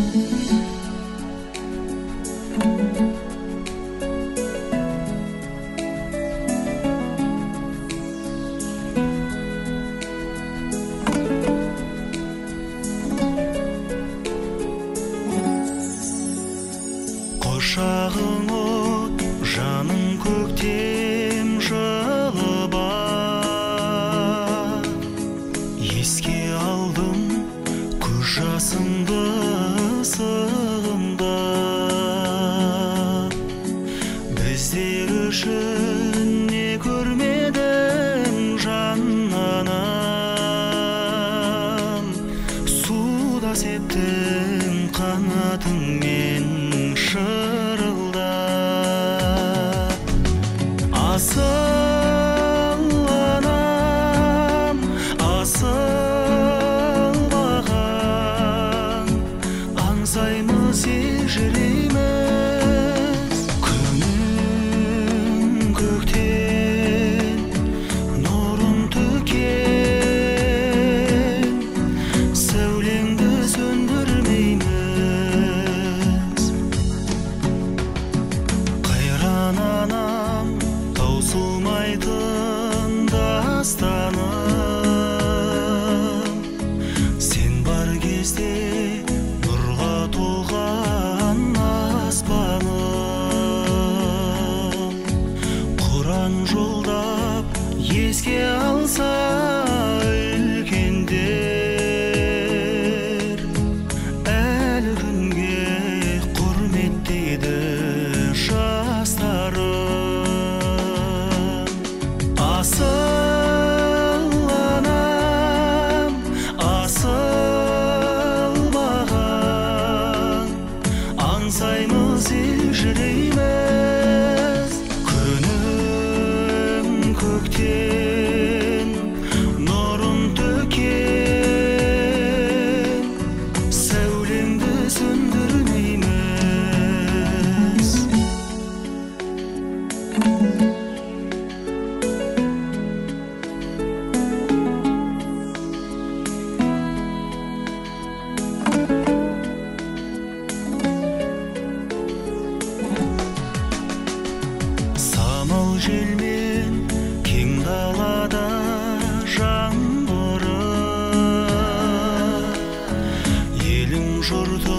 Құшағың от, жаның көктем жылы бар. Еске алдым көз жасымды сығымдап. Біздер үшін не көрмедім жаннанам. Суда септің қанатыңмен шырылдап. Асыл анам, асыл бағаң, аңсаймыз ежірейміз. Күнің көктен нұрын төкен, сәулеңді сөндірмейміз. Қайран анам, таусылмайтын дастаным. Сен бар кезде нұрға толған аспаным. Құран жолдап еске алса үлкендер, әлі күнге құрметтейді жастарым. Асыл анам, асыл бағаң, аңсаймыз елжірейміз. Күнің көктен нұрын төкен, сәулеңді сөндірмейміз. Самал желмен кең далада жаңбыры, елің жұрты